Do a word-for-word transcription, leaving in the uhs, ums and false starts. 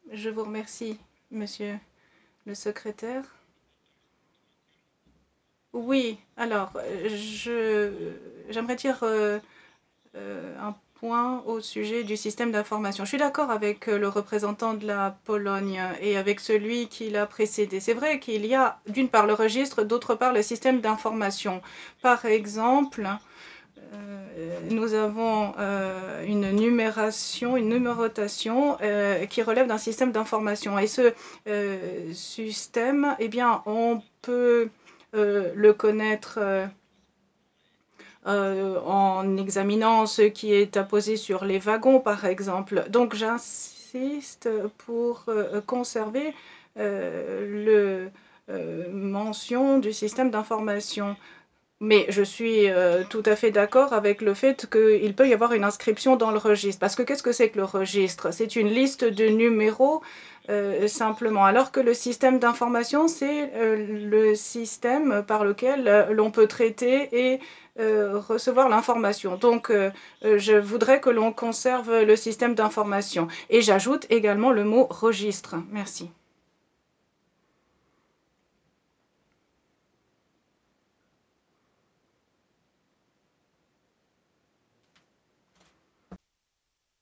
Je vous remercie, monsieur le secrétaire. Oui, alors, euh, je, j'aimerais dire euh, euh, un point au sujet du système d'information. Je suis d'accord avec euh, le représentant de la Pologne et avec celui qui l'a précédé. C'est vrai qu'il y a d'une part le registre, d'autre part le système d'information. Par exemple, euh, nous avons euh, une numération, une numérotation euh, qui relève d'un système d'information. Et ce euh, système, eh bien, on peut euh, le connaître euh, euh, en examinant ce qui est apposé sur les wagons, par exemple. Donc, j'insiste pour euh, conserver euh, le euh, mention du système d'information. Mais je suis euh, tout à fait d'accord avec le fait qu'il peut y avoir une inscription dans le registre. Parce que qu'est-ce que c'est que le registre? C'est une liste de numéros euh, simplement. Alors que le système d'information, c'est euh, le système par lequel euh, l'on peut traiter et euh, recevoir l'information. Donc, euh, euh, je voudrais que l'on conserve le système d'information. Et j'ajoute également le mot registre. Merci.